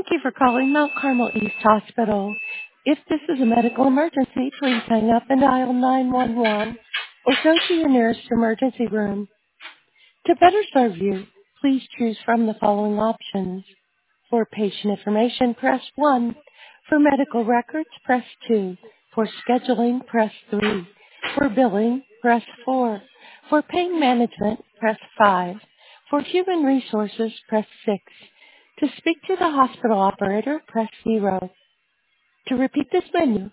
Thank you for calling Mount Carmel East Hospital. If this is a medical emergency, please hang up and dial 911 or go to your nearest emergency room. To better serve you, please choose from the following options. For patient information, press 1. For medical records, press 2. For scheduling, press 3. For billing, press 4. For pain management, press 5. For human resources, press 6. To speak to the hospital operator, press 0. To repeat this menu.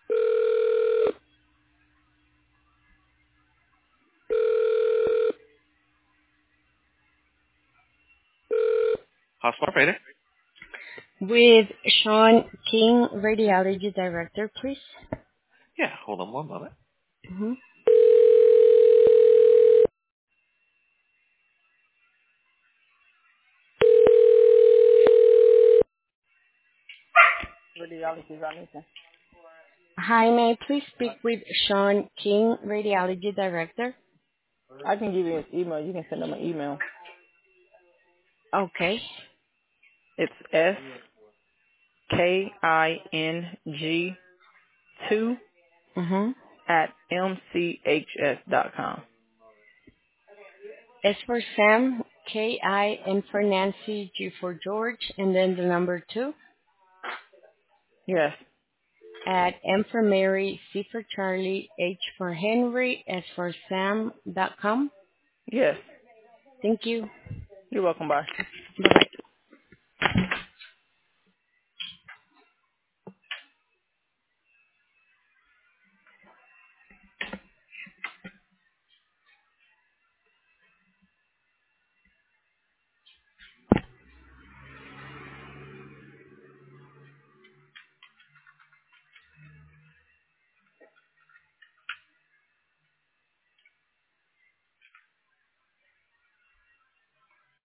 Hospital operator. With Sean King, Radiology Director, please. Yeah, hold on one moment. Mm-hmm. Radiology Vanessa. Hi, may I please speak with Sean King, Radiology Director? I can give you his email. You can send him an email. Okay. It's SKING2 Mm-hmm. at mchs.com. S for Sam, K-I, N for Nancy, G for George, and then the number 2 Yes, at M for Mary, C for Charlie, H for Henry, S for Sam.com. yes. Thank you. You're welcome. Bye. Bye-bye.